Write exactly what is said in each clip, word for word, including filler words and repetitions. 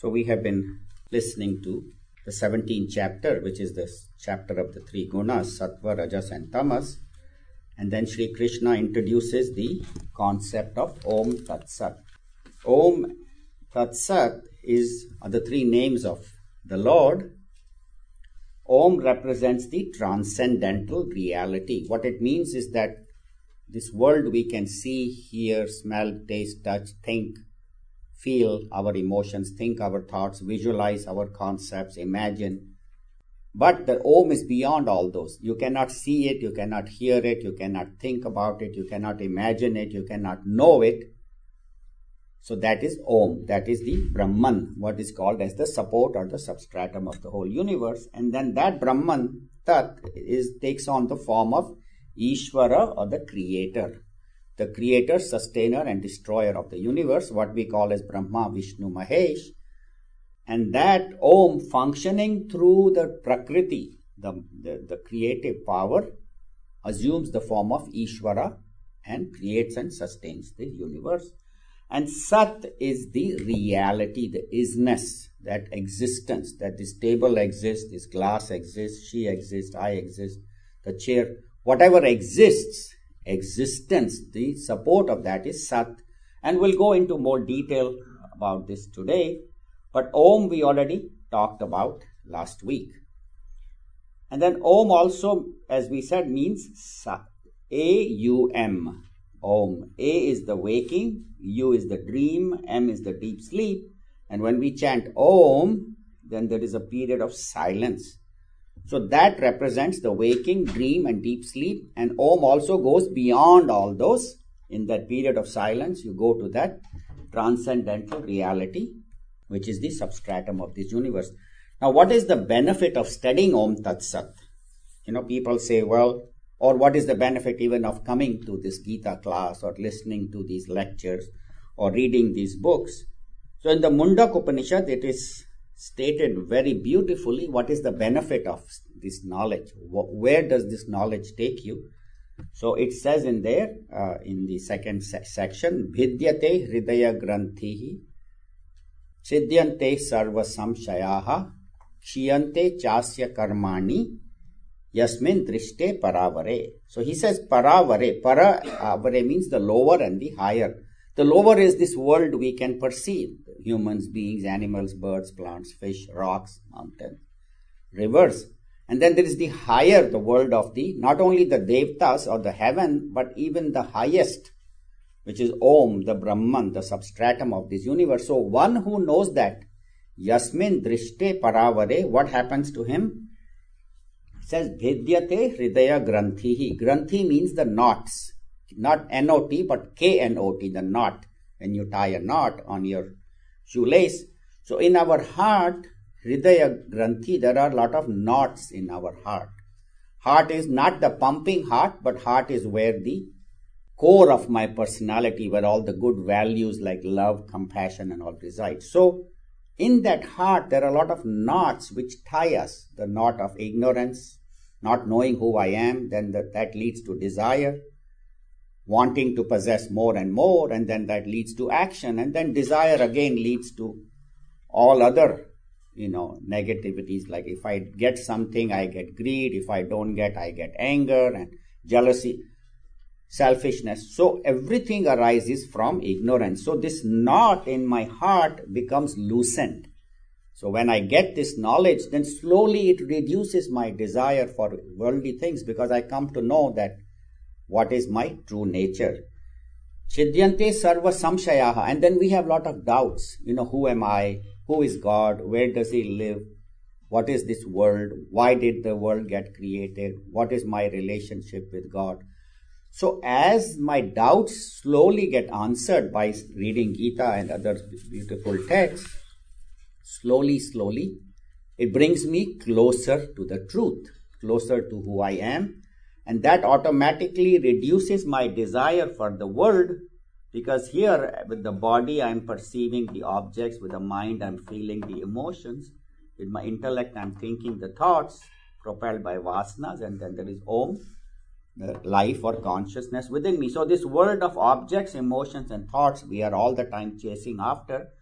So we have been listening to the seventeenth chapter, which is the chapter of the three gunas, Sattva, Rajas and Tamas. And then Sri Krishna introduces the concept of Om Tat Sat. Om Tat Sat is are the three names of the Lord. Om represents the transcendental reality. What it means is that this world we can see, hear, smell, taste, touch, think, feel our emotions, think our thoughts, visualize our concepts, imagine. But the Om is beyond all those. You cannot see it, you cannot hear it, you cannot think about it, you cannot imagine it, you cannot know it. So that is Om, that is the Brahman, what is called as the support or the substratum of the whole universe. And then that Brahman, Tat, is, takes on the form of Ishvara or the creator. The creator, sustainer and destroyer of the universe, what we call as Brahma, Vishnu, Mahesh. And that Om functioning through the Prakriti, the, the, the creative power, assumes the form of Ishvara and creates and sustains the universe. And Sat is the reality, the isness, that existence, that this table exists, this glass exists, she exists, I exist, the chair, whatever exists, existence, the support of that is Sat. And we'll go into more detail about this today. But Om we already talked about last week. And then Om also, as we said, means Sat. A U M. Om. A is the waking, U is the dream, M is the deep sleep. And when we chant Om, then there is a period of silence. So that represents the waking, dream and deep sleep. And Om also goes beyond all those. In that period of silence, you go to that transcendental reality, which is the substratum of this universe. Now, what is the benefit of studying Om Tat Sat? You know, people say, well, or what is the benefit even of coming to this Gita class or listening to these lectures or reading these books? So in the Mundak Upanishad, it is stated very beautifully what is the benefit of this knowledge. Where does this knowledge take you? So it says in there, uh, in the second se- section, Bhidyate Hridaya Granthihi Siddhyante Sarva Samshayaha Kshiyante Chasya Karmani Yasmin Drishte Paravare. So he says Paravare. Paravare means the lower and the higher. The lower is this world we can perceive. Humans, beings, animals, birds, plants, fish, rocks, mountains, rivers. And then there is the higher, the world of the, not only the Devtas or the heaven, but even the highest, which is Om, the Brahman, the substratum of this universe. So one who knows that, Yasmin Drishte Paravare, what happens to him? It says, Bhidyate Hridaya Granthihi. Granthi means the knots. Not N O T, but K N O T, the knot. When you tie a knot on your shoelace. So in our heart, Hridaya Granthi, there are a lot of knots in our heart. Heart is not the pumping heart, but heart is where the core of my personality, where all the good values like love, compassion and all reside. So in that heart, there are a lot of knots which tie us. The knot of ignorance, not knowing who I am, then that, that leads to desire, wanting to possess more and more, and then that leads to action, and then desire again leads to all other, you know, negativities. Like if I get something, I get greed. If I don't get, I get anger and jealousy, selfishness. So everything arises from ignorance. So this knot in my heart becomes loosened. So when I get this knowledge, then slowly it reduces my desire for worldly things, because I come to know that what is my true nature. Chidyante sarva samshayaha. And then we have a lot of doubts. You know, who am I? Who is God? Where does he live? What is this world? Why did the world get created? What is my relationship with God? So as my doubts slowly get answered by reading Gita and other beautiful texts, slowly, slowly, it brings me closer to the truth, closer to who I am. And that automatically reduces my desire for the world, because here with the body I'm perceiving the objects, with the mind I'm feeling the emotions, with my intellect I'm thinking the thoughts propelled by vasanas, and then there is Om, the life or consciousness within me. So this world of objects, emotions and thoughts we are all the time chasing after.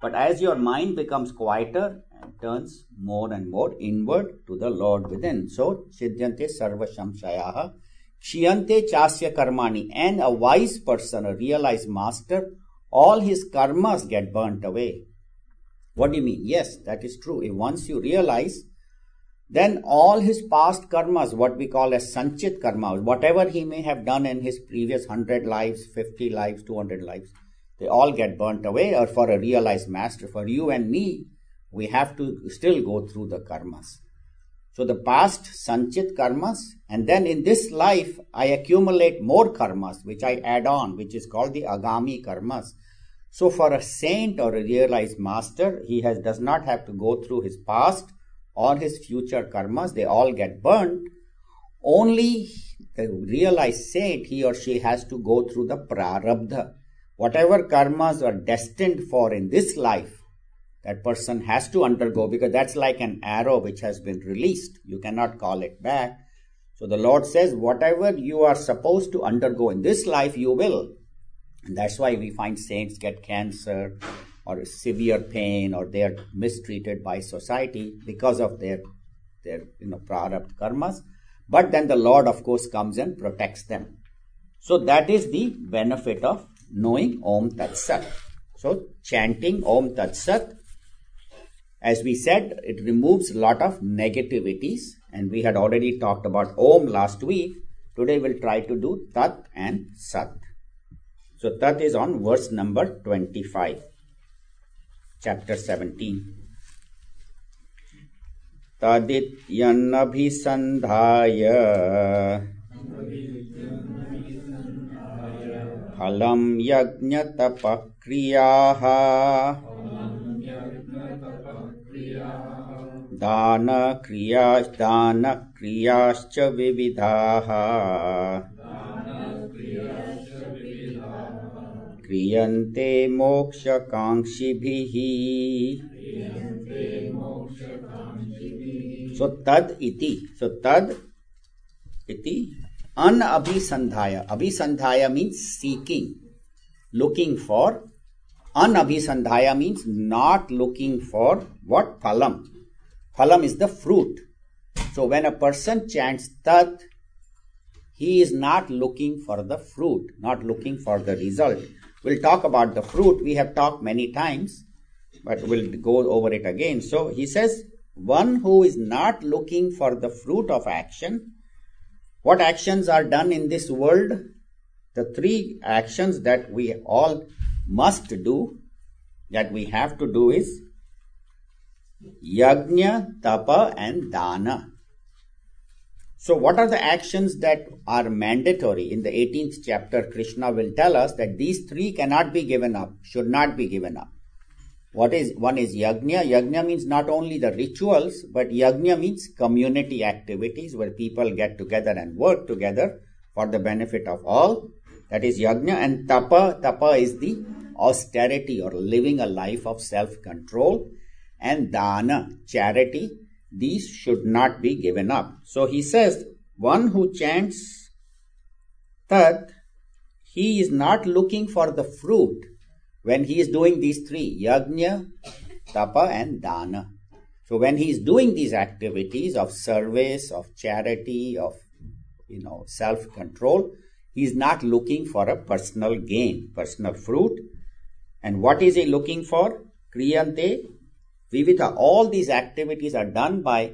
But as your mind becomes quieter and turns more and more inward to the Lord within, so Chidyante Sarva Shamshayaha Kshiyante Chasya Karmani, and a wise person, a realized master, all his karmas get burnt away. What do you mean? Yes, that is true. If once you realize, then all his past karmas, what we call as sanchit karmas, whatever he may have done in his previous one hundred lives, fifty lives, two hundred lives, they all get burnt away. Or for a realized master, for you and me, we have to still go through the karmas. So the past sanchit karmas, and then in this life, I accumulate more karmas, which I add on, which is called the agami karmas. So for a saint or a realized master, he has does not have to go through his past or his future karmas. They all get burnt. Only the realized saint, he or she has to go through the prarabdha. Whatever karmas are destined for in this life, that person has to undergo, because that's like an arrow which has been released. You cannot call it back. So the Lord says, whatever you are supposed to undergo in this life, you will. And that's why we find saints get cancer or severe pain, or they are mistreated by society because of their, their you know, prarabdha karmas. But then the Lord, of course, comes and protects them. So that is the benefit of knowing Om Tat Sat. So chanting Om Tat Sat, as we said, it removes a lot of negativities, and we had already talked about Om last week. Today we'll try to do Tat and Sat. So Tat is on verse number twenty-five, chapter seventeen. Tadityannabhisandhaya phalam yajna tapakriyaha dana kriyash dana kriyascha vividhaha kriyante moksha kankshibhihi. So tad iti. So tad iti anabhisandhaya. Abhisandhaya means seeking, looking for. Anabhisandhaya means not looking for what? Phalam. Phalam is the fruit. So when a person chants Tat, he is not looking for the fruit, not looking for the result. We'll talk about the fruit. We have talked many times, but we'll go over it again. So he says, one who is not looking for the fruit of action. What actions are done in this world? The three actions that we all must do, that we have to do, is yajna, tapa and dana. So what are the actions that are mandatory? In the eighteenth chapter, Krishna will tell us that these three cannot be given up, should not be given up. What is one is yajna. Yajna means not only the rituals, but yajna means community activities where people get together and work together for the benefit of all. That is yajna. And tapa, tapa is the austerity or living a life of self-control. And dana, charity, these should not be given up. So he says, one who chants Tat, he is not looking for the fruit when he is doing these three, yajna, tapa and dana. So when he is doing these activities of service, of charity, of you know self-control, he is not looking for a personal gain, personal fruit. And what is he looking for? Kriyante vividha. All these activities are done by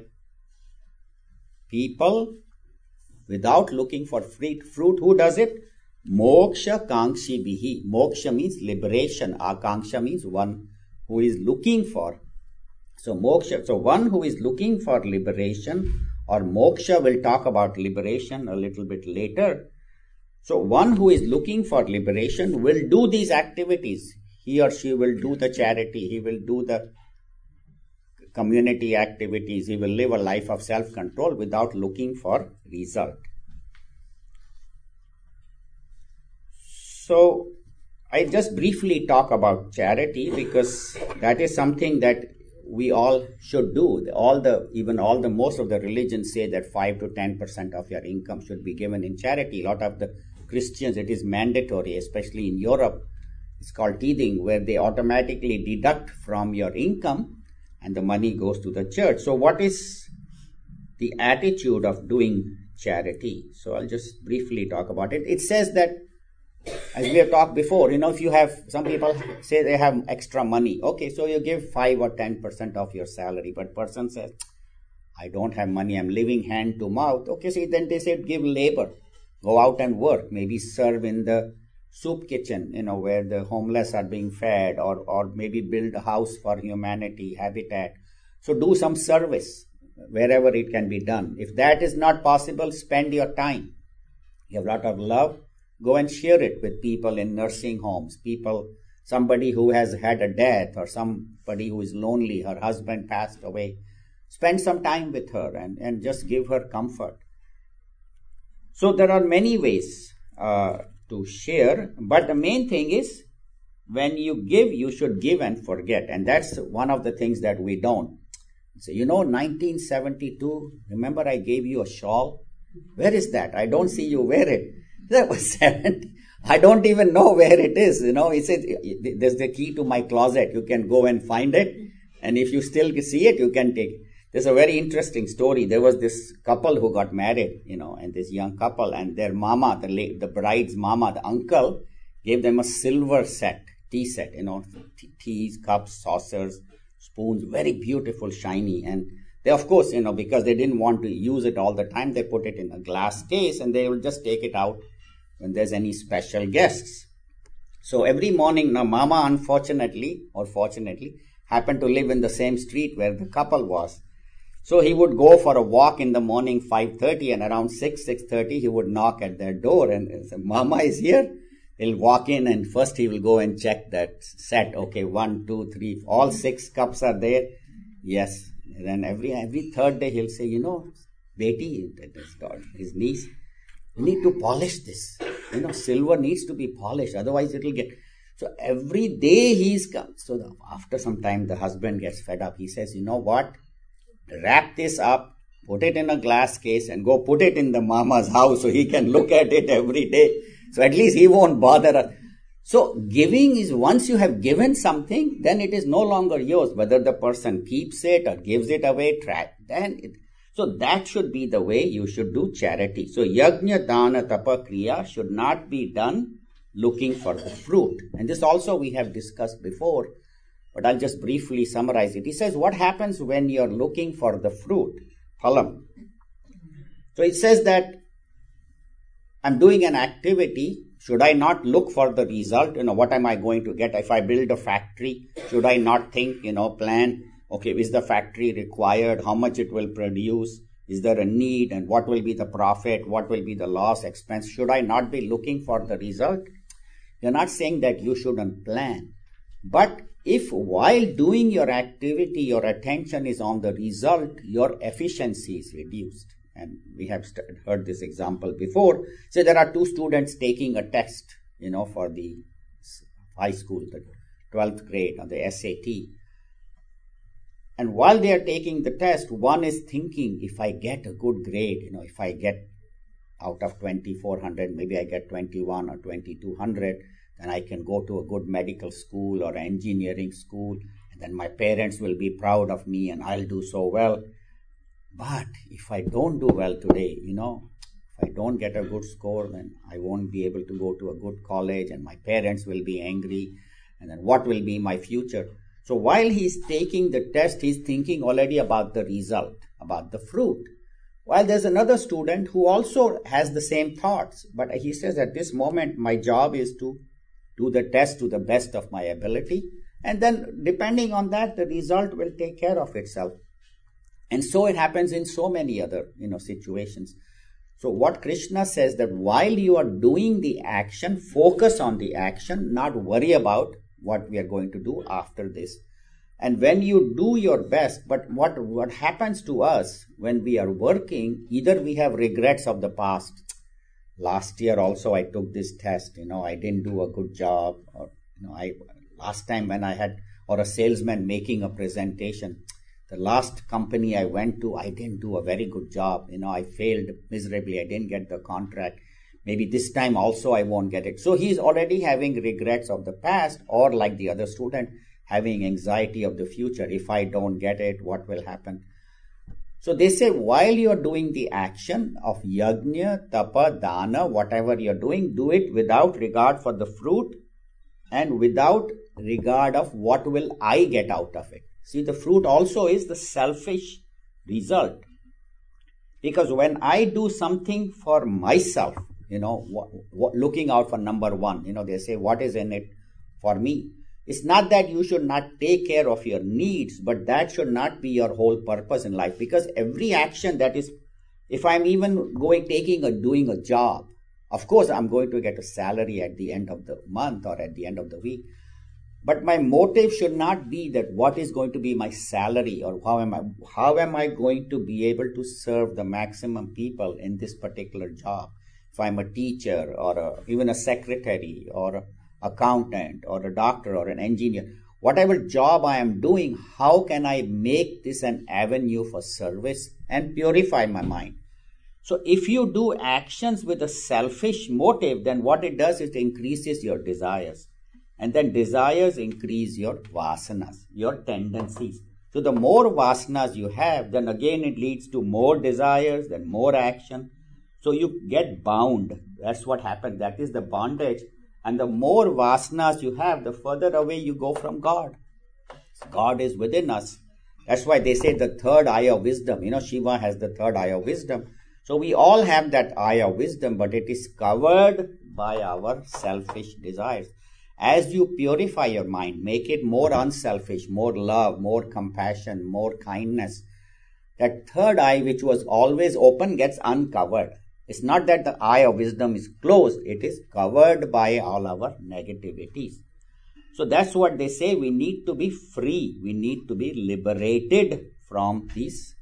people without looking for fruit. Who does it? Moksha kankshibhihi. Moksha means liberation. Akanksha means one who is looking for. So moksha. So one who is looking for liberation, or moksha, we'll talk about liberation a little bit later. So one who is looking for liberation will do these activities. He or she will do the charity. He will do the community activities. He will live a life of self-control without looking for result. So I just briefly talk about charity because that is something that we all should do. All the even all the most of the religions say that five to ten percent of your income should be given in charity. A lot of the Christians, it is mandatory, especially in Europe. It's called teething, where they automatically deduct from your income and the money goes to the church. So what is the attitude of doing charity? So I'll just briefly talk about it. It says that, as we have talked before, you know, if you have, some people say they have extra money. Okay, so you give five or ten percent of your salary, but person says, I don't have money, I'm living hand to mouth. Okay, so then they said give labor, go out and work, maybe serve in the soup kitchen, you know, where the homeless are being fed, or, or maybe build a house for humanity, habitat. So do some service wherever it can be done. If that is not possible, spend your time. You have a lot of love, go and share it with people in nursing homes, people, somebody who has had a death, or somebody who is lonely, her husband passed away. Spend some time with her and, and just give her comfort. So there are many ways uh, to share, but the main thing is, when you give, you should give and forget. And that's one of the things that we don't. So, you know, nineteen seventy-two, remember I gave you a shawl? Where is that? I don't see you wear it. That was seventy. I don't even know where it is. You know, he said, there's the key to my closet. You can go and find it. And if you still see it, you can take it. There's a very interesting story. There was this couple who got married, you know, and this young couple, and their mama, the, the bride's mama, the uncle, gave them a silver set, tea set, you know, teas, cups, saucers, spoons, very beautiful, shiny. And they, of course, you know, because they didn't want to use it all the time, they put it in a glass case and they will just take it out when there's any special guests. So every morning, now mama, unfortunately, or fortunately, happened to live in the same street where the couple was. So he would go for a walk in the morning, five thirty, and around six, six thirty, he would knock at their door and say, Mama is here. He'll walk in and first he will go and check that set. Okay, one, two, three, all six cups are there. Yes. And then every every third day he'll say, you know, Beti, his niece, you need to polish this. You know, silver needs to be polished, otherwise it will get... So every day he's come. So the, after some time the husband gets fed up. He says, you know what? Wrap this up, put it in a glass case and go put it in the mama's house so he can look at it every day. So at least he won't bother us. So giving is, once you have given something, then it is no longer yours. Whether the person keeps it or gives it away, track, then it, so that should be the way you should do charity. So yajna, dana, tapa, kriya should not be done looking for the fruit. And this also we have discussed before, but I'll just briefly summarize it. He says, what happens when you're looking for the fruit? Phalam. So it says that I'm doing an activity. Should I not look for the result? You know, what am I going to get? If I build a factory, should I not think, you know, plan, okay, is the factory required? How much it will produce? Is there a need? And what will be the profit? What will be the loss, expense? Should I not be looking for the result? You're not saying that you shouldn't plan. But if while doing your activity, your attention is on the result, your efficiency is reduced. And we have heard this example before. So there are two students taking a test, you know, for the high school, the twelfth grade, or the S A T. And while they are taking the test, one is thinking, if I get a good grade, you know, if I get out of twenty-four hundred, maybe I get twenty-one or twenty-two hundred, then I can go to a good medical school or engineering school, and then my parents will be proud of me and I'll do so well. But if I don't do well today, you know, if I don't get a good score, then I won't be able to go to a good college and my parents will be angry. And then what will be my future? So while he's taking the test, he's thinking already about the result, about the fruit. While there's another student who also has the same thoughts, but he says at this moment, my job is to do the test to the best of my ability. And then depending on that, the result will take care of itself. And so it happens in so many other, you know, situations. So what Krishna says, that while you are doing the action, focus on the action, not worry about what we are going to do after this. And when you do your best, but what, what happens to us when we are working, either we have regrets of the past. Last year also I took this test, you know, I didn't do a good job. Or, you know, I last time when I had, or a salesman making a presentation, the last company I went to, I didn't do a very good job. You know, I failed miserably. I didn't get the contract. Maybe this time also I won't get it. So he's already having regrets of the past, or like the other student, having anxiety of the future. If I don't get it, what will happen? So they say while you're doing the action of yajna, tapa, dana, whatever you're doing, do it without regard for the fruit and without regard of what will I get out of it. See, the fruit also is the selfish result. Because when I do something for myself, you know, what, what, looking out for number one, you know, they say, what is in it for me? It's not that you should not take care of your needs, but that should not be your whole purpose in life. Because every action that is, if I'm even going, taking or doing a job, of course, I'm going to get a salary at the end of the month or at the end of the week. But my motive should not be that what is going to be my salary or how am I, how am I going to be able to serve the maximum people in this particular job. If I'm a teacher or a, even a secretary or an accountant or a doctor or an engineer, whatever job I am doing, how can I make this an avenue for service and purify my mind? So if you do actions with a selfish motive, then what it does is it increases your desires. And then desires increase your vasanas, your tendencies. So the more vasanas you have, then again it leads to more desires, then more action. So you get bound. That's what happens. That is the bondage. And the more vasanas you have, the further away you go from God. God is within us. That's why they say the third eye of wisdom. You know, Shiva has the third eye of wisdom. So we all have that eye of wisdom, but it is covered by our selfish desires. As you purify your mind, make it more unselfish, more love, more compassion, more kindness, that third eye which was always open gets uncovered. It's not that the eye of wisdom is closed, it is covered by all our negativities. So that's what they say, we need to be free, we need to be liberated from these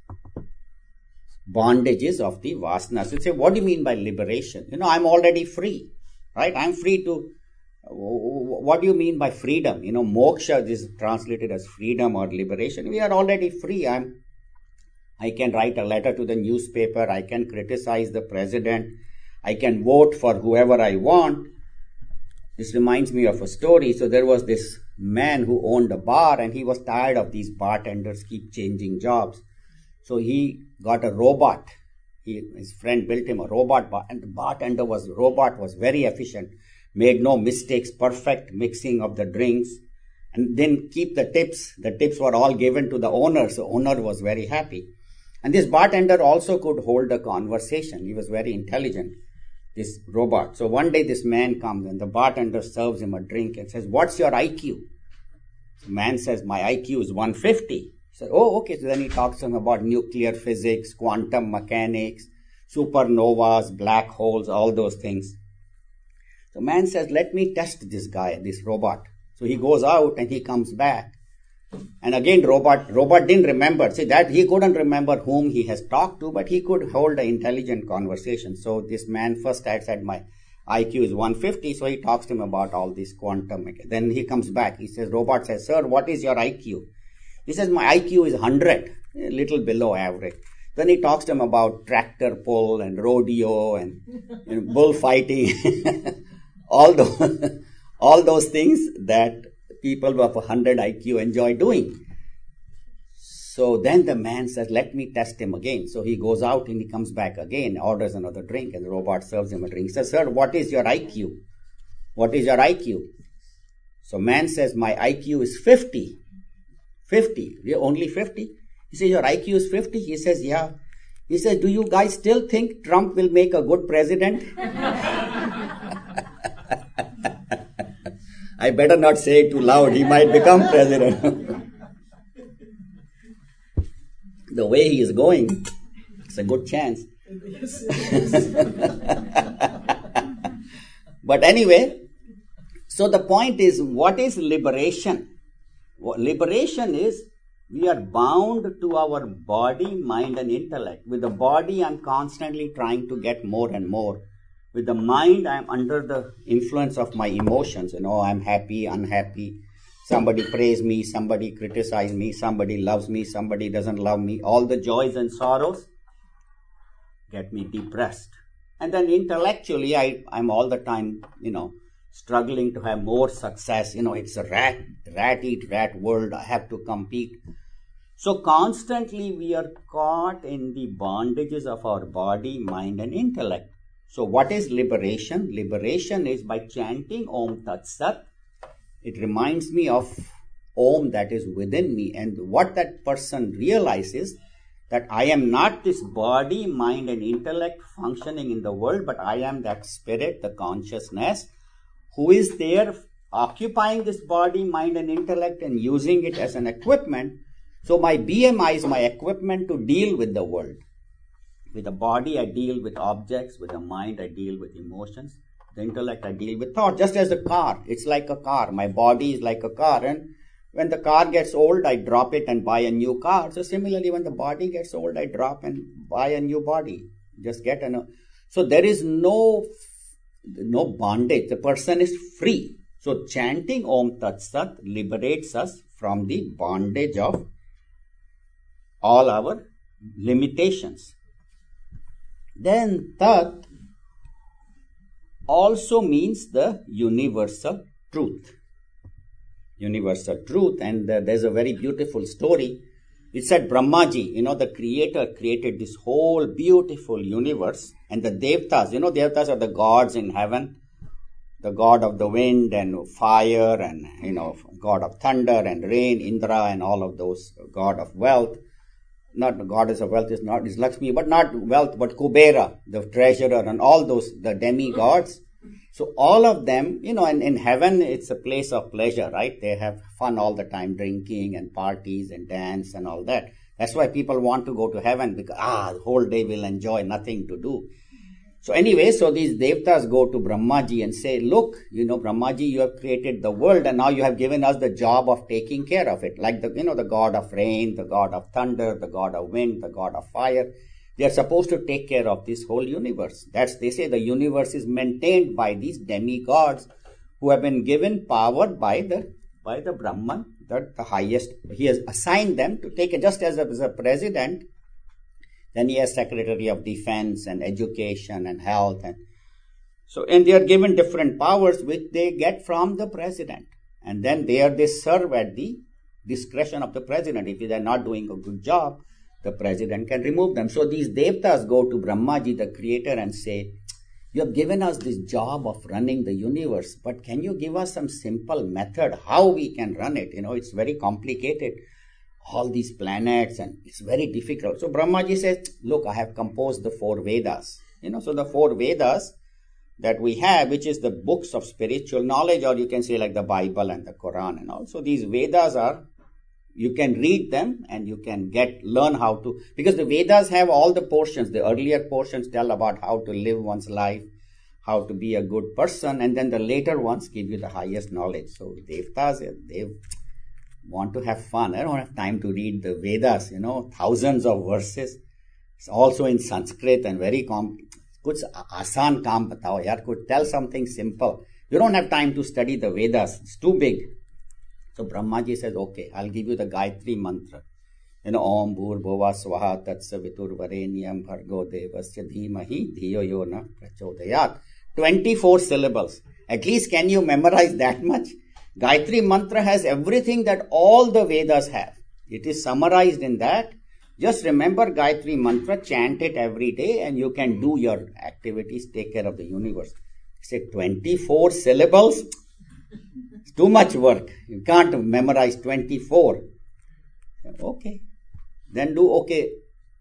bondages of the vasanas. You say, what do you mean by liberation? You know, I'm already free, right? I'm free to, what do you mean by freedom? You know, moksha is translated as freedom or liberation. We are already free. I'm, I can write a letter to the newspaper. I can criticize the president. I can vote for whoever I want. This reminds me of a story. So there was this man who owned a bar and he was tired of these bartenders keep changing jobs. So he got a robot. He, his friend built him a robot bar, and the bartender was, robot was very efficient, made no mistakes, perfect mixing of the drinks, and then keep the tips. The tips were all given to the owner, so owner was very happy. And this bartender also could hold a conversation. He was very intelligent, this robot. So one day this man comes and the bartender serves him a drink and says, what's your I Q? The man says, my I Q is one fifty. He said, oh, okay. So then he talks to him about nuclear physics, quantum mechanics, supernovas, black holes, all those things. The man says, let me test this guy, this robot. So he goes out and he comes back. And again, robot, robot didn't remember. See, that he couldn't remember whom he has talked to, but he could hold an intelligent conversation. So this man first had said, my I Q is one fifty. So he talks to him about all this quantum. Then he comes back. He says, robot says, sir, what is your I Q? He says, my I Q is one hundred, a little below average. Then he talks to him about tractor pull and rodeo and you know, bullfighting. all, those, all those things that people of one hundred I Q enjoy doing. So then the man says, let me test him again. So he goes out and he comes back again, orders another drink, and the robot serves him a drink. He says, sir, what is your I Q? What is your I Q? So man says, my I Q is fifty. fifty. Only fifty? He says, your I Q is fifty? He says, yeah. He says, do you guys still think Trump will make a good president? I better not say it too loud. He might become president. The way he is going, it's a good chance. But anyway, so the point is, what is liberation? Liberation is, we are bound to our body, mind and intellect. With the body, I'm constantly trying to get more and more. With the mind, I'm under the influence of my emotions. You know, I'm happy, unhappy. Somebody praise me, somebody criticize me, somebody loves me, somebody doesn't love me. All the joys and sorrows get me depressed. And then intellectually, I, I'm all the time, you know, struggling to have more success. You know, it's a rat, rat eat rat world. I have to compete. So constantly we are caught in the bondages of our body, mind and intellect. So what is liberation? Liberation is by chanting Om Tat Sat. It reminds me of Om that is within me. And what that person realizes, that I am not this body, mind and intellect functioning in the world, but I am that spirit, the consciousness, who is there occupying this body, mind and intellect and using it as an equipment. So my B M I is my equipment to deal with the world. With the body, I deal with objects. With the mind, I deal with emotions. The intellect, I deal with thought. Just as a car, it's like a car. My body is like a car, and when the car gets old, I drop it and buy a new car. So similarly, when the body gets old, I drop and buy a new body. Just get a. So there is no no bondage. The person is free. So chanting Om Tat Sat liberates us from the bondage of all our limitations. Then Tat also means the universal truth. Universal truth. And uh, there's a very beautiful story. It said Brahmaji, you know, the creator created this whole beautiful universe. And the Devtas, you know, Devtas are the gods in heaven. The god of the wind and fire and, you know, god of thunder and rain, Indra and all of those, god of wealth. Not the goddess of wealth is not is Lakshmi, but not wealth, but Kubera, the treasurer, and all those, the demigods. So all of them, you know, and in heaven, it's a place of pleasure, right? They have fun all the time, drinking and parties and dance and all that. That's why people want to go to heaven, because, ah, the whole day we'll enjoy, nothing to do. So anyway, so these devtas go to Brahmaji and say, look, you know, Brahmaji, you have created the world and now you have given us the job of taking care of it. Like the, you know, the god of rain, the god of thunder, the god of wind, the god of fire. They are supposed to take care of this whole universe. That's, they say the universe is maintained by these demigods who have been given power by the, by the Brahman, the, the highest. He has assigned them to take it just as a, as a president. Then he has Secretary of Defense and Education and Health. And so, and they are given different powers which they get from the president. And then there they serve at the discretion of the president. If they are not doing a good job, the president can remove them. So these devtas go to Brahmaji, the creator, and say, you have given us this job of running the universe, but can you give us some simple method how we can run it? You know, it's very complicated. All these planets, and it's very difficult. So Brahmaji says, look, I have composed the four Vedas. You know, so the four Vedas that we have, which is the books of spiritual knowledge, or you can say like the Bible and the Quran and all. So these Vedas are, you can read them and you can get, learn how to, because the Vedas have all the portions. The earlier portions tell about how to live one's life, how to be a good person, and then the later ones give you the highest knowledge. So Devtas, they've want to have fun. I don't have time to read the Vedas, you know, thousands of verses. It's also in Sanskrit and very com. Kuch asan kaam batao, yaar, could tell something simple. You don't have time to study the Vedas. It's too big. So Brahmaji says, okay, I'll give you the Gayatri mantra. You know, Om Bhur Bhova Swaha Tatsavitur Varenyam Bhargo Devasya Dhimahi Dhiyo Yo Na Prachodayat. twenty-four syllables. At least can you memorize that much? Gayatri mantra has everything that all the Vedas have. It is summarized in that. Just remember Gayatri mantra, chant it every day, and you can do your activities, take care of the universe. Say twenty-four syllables. It's too much work. You can't memorize twenty-four. Okay. Then do okay.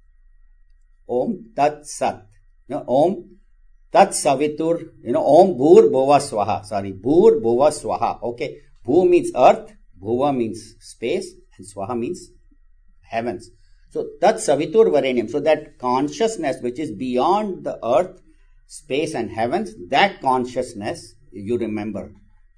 Om Tat Sat. No, Om Tat Savitur, you know, Om Bhur Bhova Swaha. Sorry, Bhur Bhova Swaha. Okay. Bhu means earth, Bhuva means space, and Swaha means heavens. So, Tat Savitur Varenyam. So, that consciousness which is beyond the earth, space, and heavens, that consciousness, you remember.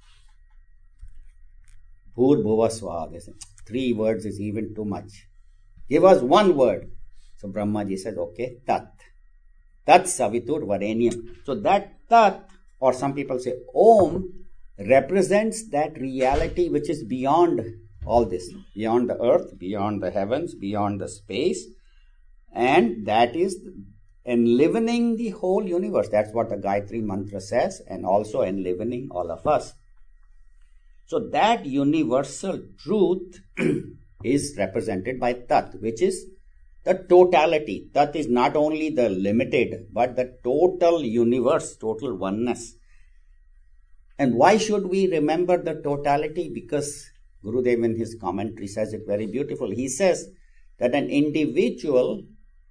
Bhur Bhova Swaha. They say, three words is even too much. Give us one word. So, Brahmaji says, okay, Tat. Tat Savitur Varenyam. So that Tat, or some people say Om, represents that reality which is beyond all this, beyond the earth, beyond the heavens, beyond the space, and that is enlivening the whole universe. That's what the Gayatri Mantra says, and also enlivening all of us. So that universal truth is represented by Tat, which is the totality. Tat is not only the limited, but the total universe, total oneness. And why should we remember the totality? Because Gurudev in his commentary says it very beautiful. He says that an individual,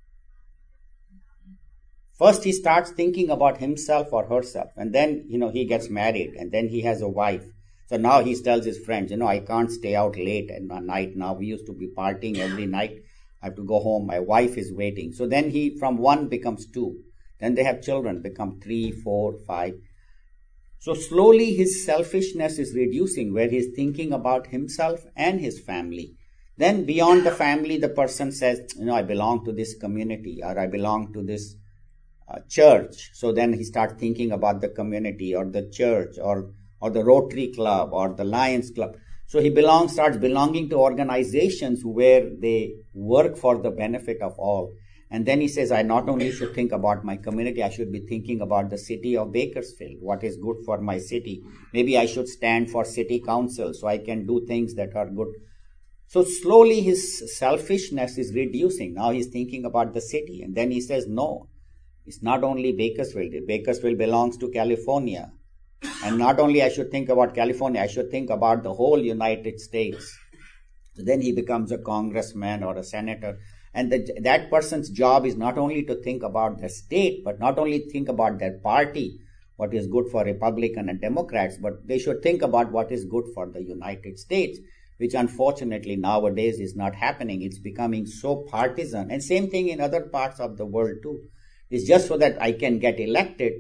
first he starts thinking about himself or herself, and then, you know, he gets married, and then he has a wife. So now he tells his friends, you know, I can't stay out late at night now. We used to be partying every night. I have to go home. My wife is waiting. So then he, from one becomes two. Then they have children, become three, four, five. So slowly his selfishness is reducing, where he's thinking about himself and his family. Then beyond the family, the person says, you know, I belong to this community, or I belong to this uh, church. So then he starts thinking about the community or the church or or the Rotary Club or the Lions Club. So he belongs, starts belonging to organizations where they work for the benefit of all. And then he says, I not only should think about my community, I should be thinking about the city of Bakersfield, what is good for my city. Maybe I should stand for city council so I can do things that are good. So slowly his selfishness is reducing. Now he's thinking about the city. And then he says, no, it's not only Bakersfield. Bakersfield belongs to California. And not only I should think about California, I should think about the whole United States. So then he becomes a congressman or a senator. And the, that person's job is not only to think about the state, but not only think about their party, what is good for Republican and Democrats, but they should think about what is good for the United States, which unfortunately nowadays is not happening. It's becoming so partisan. And same thing in other parts of the world too. It's just so that I can get elected.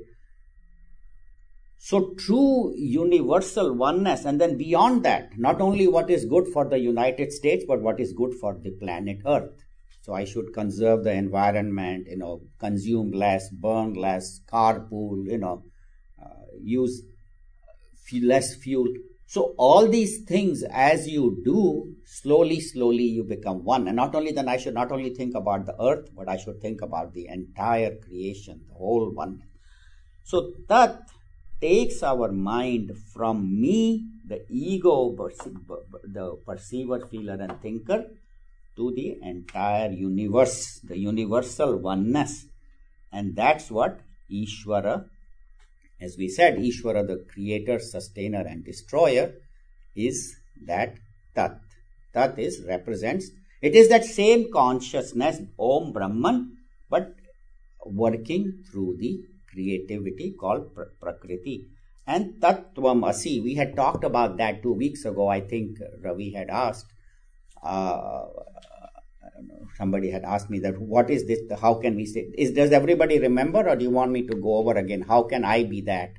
So true universal oneness, and then beyond that, not only what is good for the United States, but what is good for the planet Earth. So I should conserve the environment, you know, consume less, burn less, carpool, you know, uh, use less fuel. So all these things, as you do, slowly, slowly you become one. And not only then, I should not only think about the earth, but I should think about the entire creation, the whole one. So that takes our mind from me, the ego, the perceiver, feeler, and thinker, to the entire universe, the universal oneness. And that's what Ishvara, as we said, Ishvara, the creator, sustainer, and destroyer, is that Tat. Tat is represents, it is that same consciousness, Om Brahman, but working through the creativity called pra- Prakriti. And Tattvam Asi, we had talked about that two weeks ago. I think Ravi had asked, uh, I don't know, somebody had asked me that, what is this, how can we say, is, does everybody remember, or do you want me to go over again? How can I be that?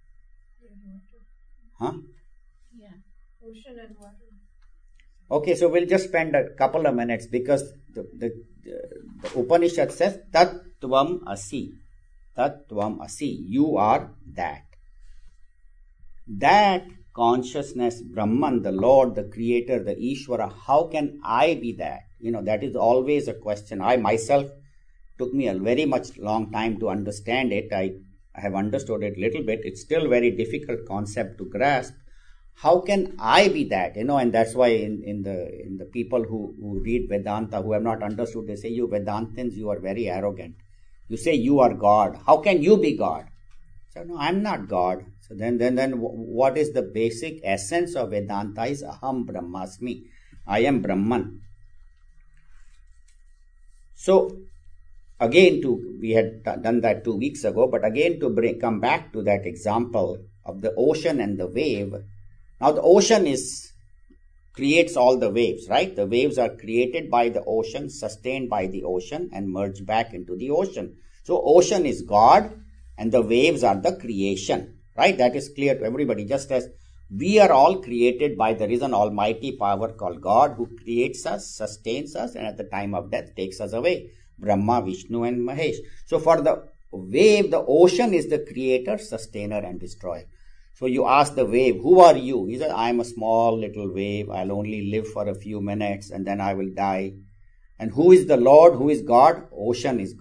Huh? Yeah, ocean and water. Okay, so we'll just spend a couple of minutes, because the, the, the Upanishad says, Tattvam Asi. Tattvam Asi, you are that. That consciousness, Brahman, the Lord, the Creator, the Ishvara, how can I be that? You know, that is always a question. I myself, took me a very much long time to understand it. I, I have understood it a little bit. It's still very difficult concept to grasp. How can I be that? You know, and that's why in, in the in the people who, who read Vedanta, who have not understood, they say, you Vedantins, you are very arrogant. You say you are God. How can you be God? So no, I'm not God. So then, then, then what is the basic essence of Vedanta is Aham Brahmasmi. I am Brahman. So again, to we had t- done that two weeks ago, but again to bring, come back to that example of the ocean and the wave. Now the ocean is creates all the waves, right? The waves are created by the ocean, sustained by the ocean, and merge back into the ocean. So ocean is God, and the waves are the creation, right? That is clear to everybody. Just as we are all created by there is an almighty power called God, who creates us, sustains us, and at the time of death takes us away. Brahma, Vishnu, and Mahesh. So for the wave, the ocean is the creator, sustainer, and destroyer. So you ask the wave, who are you? He says, I am a small little wave. I'll only live for a few minutes and then I will die. And who is the Lord? Who is God? Ocean is God.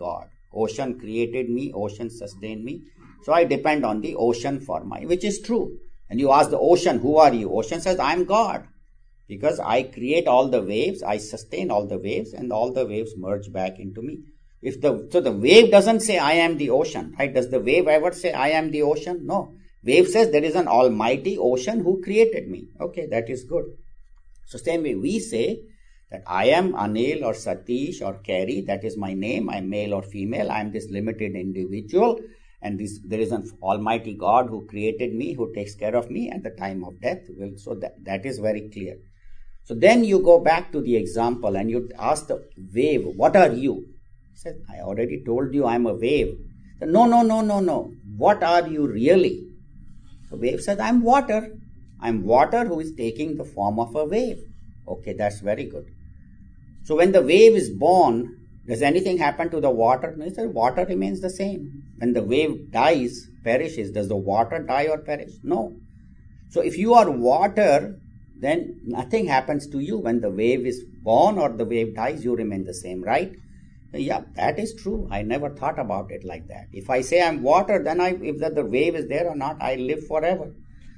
Ocean created me, ocean sustained me. So I depend on the ocean for my, which is true. And you ask the ocean, who are you? Ocean says, I am God. Because I create all the waves, I sustain all the waves, and all the waves merge back into me. If the so the wave doesn't say I am the ocean, right? Does the wave ever say I am the ocean? No. Wave says there is an almighty ocean who created me. Okay, that is good. So same way we say that I am Anil or Satish or Carrie, that is my name, I am male or female, I am this limited individual, and this there is an almighty God who created me, who takes care of me at the time of death. Well, so that, that is very clear. So then you go back to the example and you ask the wave, what are you? He says, I already told you I am a wave. So, no, no, no, no, no. What are you really? The wave says, I am water. I am water who is taking the form of a wave. Okay, that's very good. So when the wave is born, does anything happen to the water? No, he said, water remains the same. When the wave dies, perishes, does the water die or perish? No. So if you are water, then nothing happens to you. When the wave is born or the wave dies, you remain the same, right? Yeah, that is true. I never thought about it like that. If I say I'm water, then I, if the, the wave is there or not, I live forever.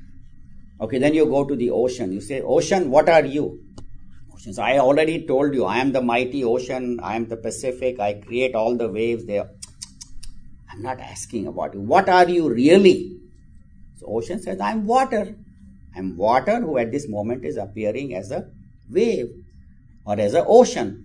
Okay, then you go to the ocean. You say, ocean, what are you? Ocean. So I already told you, I am the mighty ocean. I am the Pacific. I create all the waves there. I'm not asking about you. What are you really? So ocean says, I'm water. I'm water who at this moment is appearing as a wave or as an ocean.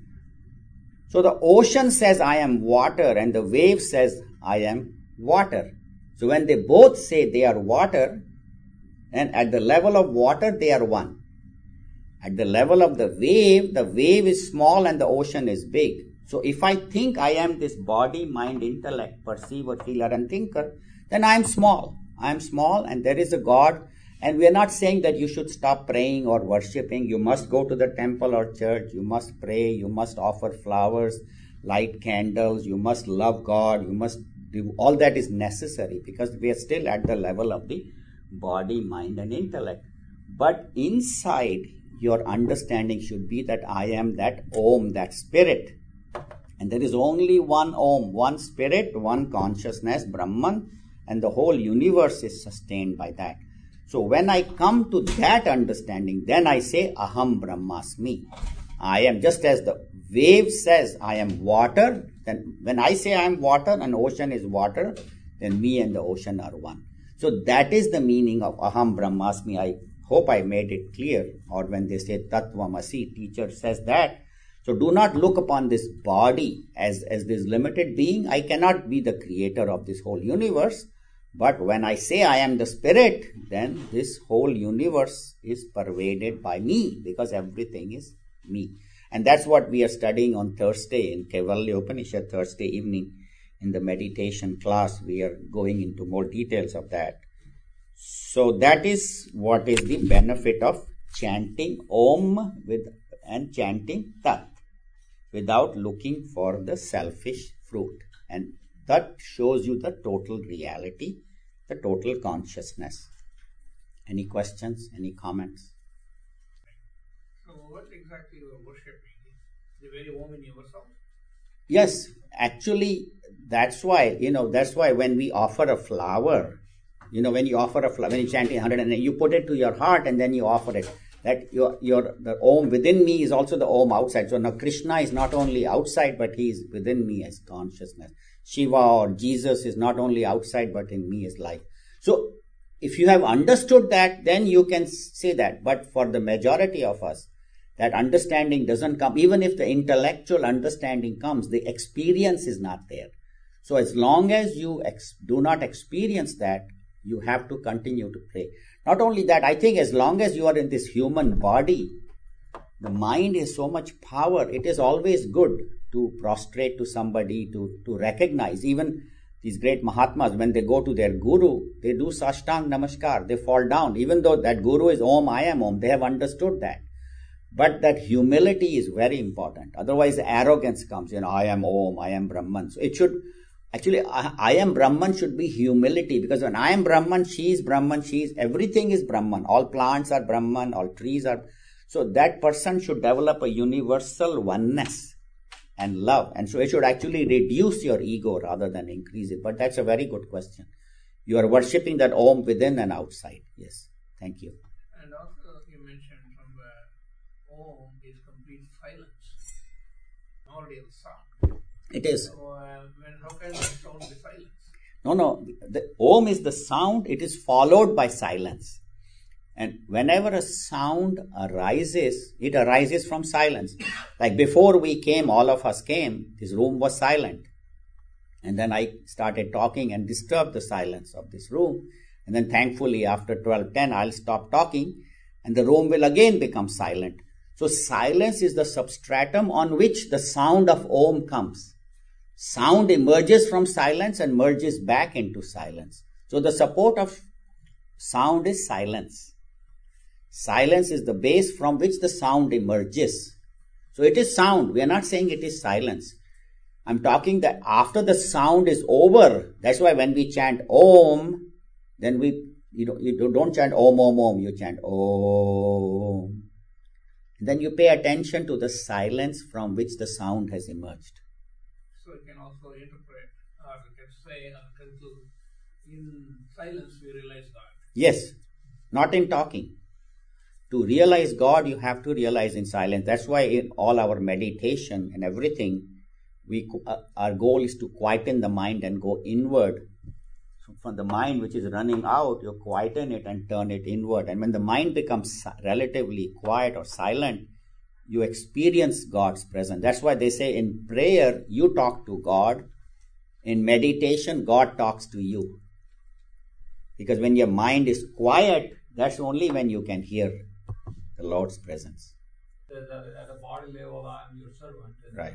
So the ocean says I am water and the wave says I am water. So when they both say they are water, and at the level of water they are one. At the level of the wave, the wave is small and the ocean is big. So if I think I am this body, mind, intellect, perceiver, feeler and thinker, then I am small. I am small and there is a God. And we are not saying that you should stop praying or worshipping. You must go to the temple or church. You must pray. You must offer flowers, light candles. You must love God. You must do all that is necessary because we are still at the level of the body, mind and intellect. But inside your understanding should be that I am that Om, that spirit. And there is only one Om, one spirit, one consciousness, Brahman, and the whole universe is sustained by that. So when I come to that understanding, then I say, Aham Brahmasmi. I am, just as the wave says, I am water. Then when I say I am water and ocean is water, then me and the ocean are one. So that is the meaning of Aham Brahmasmi. I hope I made it clear. Or when they say Tattvamasi, teacher says that. So do not look upon this body as, as this limited being. I cannot be the creator of this whole universe. But when I say I am the spirit, then this whole universe is pervaded by me because everything is me. And that's what we are studying on Thursday in Kaivalya Upanishad, Thursday evening in the meditation class. We are going into more details of that. So that is what is the benefit of chanting Om with and chanting Tat without looking for the selfish fruit. And that shows you the total reality, the total consciousness. Any questions? Any comments? So what exactly you are worshipping? The very Om in yourself? Yes, actually that's why, you know, that's why when we offer a flower, you know, when you offer a flower, when you chant one hundred and you put it to your heart and then you offer it, that your, your, the Om within me is also the Om outside. So now Krishna is not only outside, but he is within me as consciousness. Shiva or Jesus is not only outside, but in me is life. So if you have understood that, then you can say that. But for the majority of us, that understanding doesn't come. Even if the intellectual understanding comes, the experience is not there. So as long as you ex- do not experience that, you have to continue to pray. Not only that, I think as long as you are in this human body, the mind is so much power. It is always good to prostrate to somebody, to, to recognize. Even these great Mahatmas, when they go to their guru, they do Sashtang Namaskar. They fall down. Even though that guru is Om, I am Om, they have understood that. But that humility is very important. Otherwise, arrogance comes. You know, I am Om, I am Brahman. So it should, actually, I, I am Brahman should be humility. Because when I am Brahman, she is Brahman, she is, everything is Brahman. All plants are Brahman, all trees are. So that person should develop a universal oneness. and love. And so it should actually reduce your ego rather than increase it. But that's a very good question. You are worshipping that Om within and outside. Yes. Thank you. And also you mentioned somewhere Om is complete silence. Already the sound. It is. So uh, when, how can the sound be silence? No, no. The Om is the sound. It is followed by silence. And whenever a sound arises, it arises from silence. Like before we came, all of us came, this room was silent. And then I started talking and disturbed the silence of this room. And then thankfully after twelve ten, I'll stop talking and the room will again become silent. So silence is the substratum on which the sound of Om comes. Sound emerges from silence and merges back into silence. So the support of sound is silence. Silence is the base from which the sound emerges. So it is sound. We are not saying it is silence. I'm talking that after the sound is over, that's why when we chant Om, then we, you don't, you don't chant Om, Om, Om, you chant Om. Then you pay attention to the silence from which the sound has emerged. So you can also interpret, or you can say, or conclude, in silence we realize God. Yes, not in talking. To realize God, you have to realize in silence. That's why in all our meditation and everything, we uh, our goal is to quieten the mind and go inward. So from the mind which is running out, you quieten it and turn it inward. And when the mind becomes relatively quiet or silent, you experience God's presence. That's why they say in prayer, you talk to God. In meditation, God talks to you. Because when your mind is quiet, that's only when you can hear the Lord's presence. At a body level, I'm your servant. Right.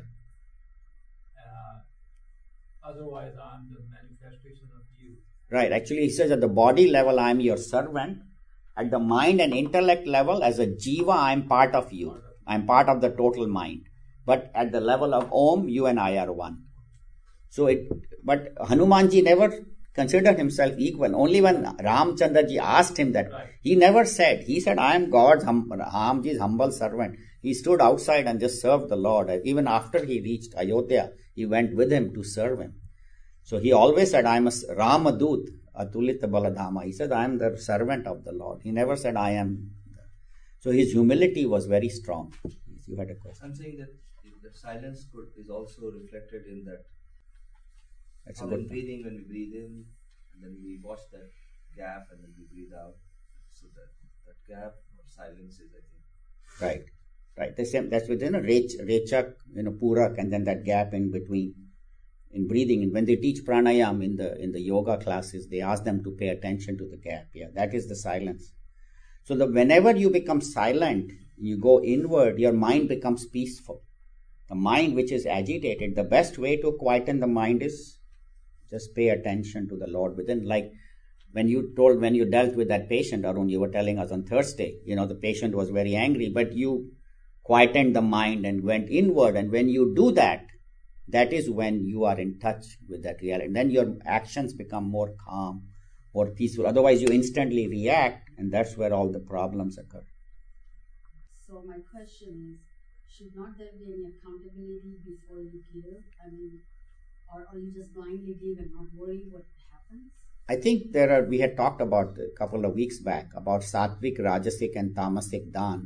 Uh, otherwise, I'm the manifestation of you. Right. Actually, he says at the body level, I'm your servant. At the mind and intellect level, as a jiva, I'm part of you. I'm part of the total mind. But at the level of Om, you and I are one. So it, but Hanumanji never considered himself equal. Only when Ramchandraji asked him that, right. He never said, he said, I am God's, hum, Ramji's humble servant. He stood outside and just served the Lord. Even after he reached Ayodhya, he went with him to serve him. So he always said, I am a Ramadut, Atulita Baladhama. He said, I am the servant of the Lord. He never said, I am. So his humility was very strong. You had a question. I'm saying that the silence could, is also reflected in that. That's a good breathing, when we breathe in, and then we watch that gap, and then we breathe out. So that, that gap or silence is, I think. Right, right. The same. That's within a Rechak, you know, Purak, and then that gap in between, in breathing. And when they teach pranayam in the in the yoga classes, they ask them to pay attention to the gap. Yeah, that is the silence. So that whenever you become silent, you go inward. Your mind becomes peaceful. The mind which is agitated, the best way to quieten the mind is just pay attention to the Lord within. Like when you told, when you dealt with that patient, Arun, you were telling us on Thursday, you know, the patient was very angry, but you quietened the mind and went inward. And when you do that, that is when you are in touch with that reality. And then your actions become more calm, more peaceful. Otherwise, you instantly react, and that's where all the problems occur. So my question is, should not there be any accountability before you give? I mean, or, or you just blindly give and not worry what happens? I think there are, we had talked about a couple of weeks back about Sattvic, Rajasic and Tamasic Dan.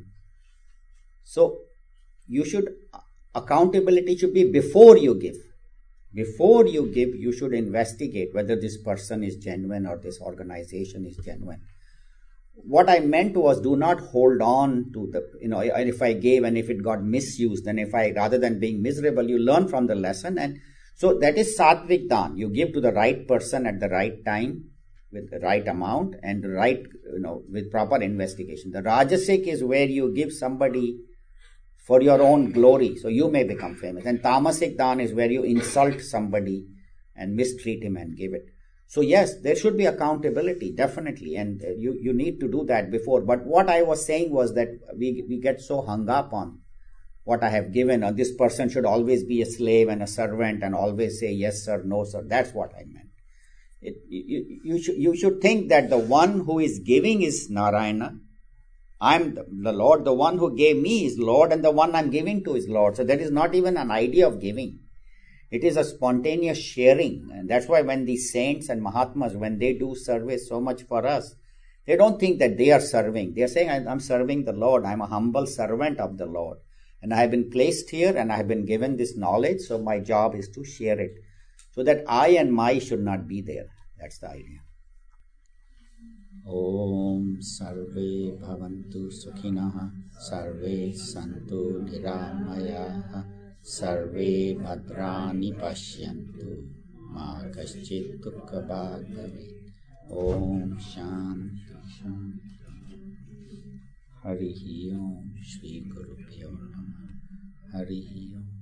So you should, accountability should be before you give. Before you give, you should investigate whether this person is genuine or this organization is genuine. What I meant was, do not hold on to the, you know, if I gave and if it got misused, then if I, rather than being miserable, you learn from the lesson. And so that is Sattvic Dan. You give to the right person at the right time with the right amount and the right, you know, with proper investigation. The Rajasic is where you give somebody for your own glory, so you may become famous. And Tamasic Dan is where you insult somebody and mistreat him and give it. So yes, there should be accountability, definitely, and you, you need to do that before. But what I was saying was that we we get so hung up on what I have given, or this person should always be a slave and a servant and always say yes sir, no sir. That's what I meant. It, you, you, should, you should think that the one who is giving is Narayana, I'm the, the Lord, the one who gave me is Lord, and the one I'm giving to is Lord. So there is not even an idea of giving. It is a spontaneous sharing. And that's why when these saints and Mahatmas, when they do service so much for us, they don't think that they are serving. They are saying, I'm serving the Lord. I'm a humble servant of the Lord. And I have been placed here and I have been given this knowledge. So my job is to share it. So that I and my should not be there. That's the idea. Om Sarve Bhavantu Sukhinah Sarve Santu Niramayaha Sarve Bhadrani Pashyantu Ma Kaschit Dukkha Bhagavet. Om Shanti Shanti. Hari Om Shri Guru Pyo Namah. Hari Om.